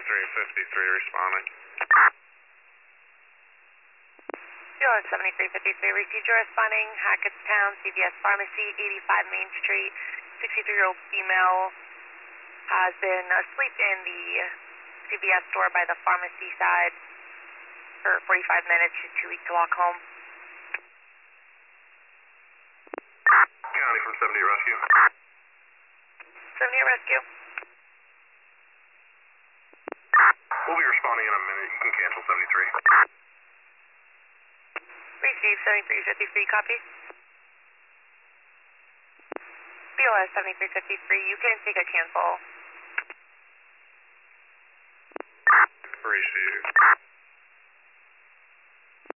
responding. BLS 7353, received your responding, Hackettstown, CVS Pharmacy, 85 Main Street. 63-year-old female has been asleep in the CVS store by the pharmacy side for 45 minutes. She's too weak to walk home. County from 70 Rescue. 70 Rescue. We'll be responding in a minute. You can cancel 73. Receive 7353, copy. BLS 7353, you can take a cancel. Receive.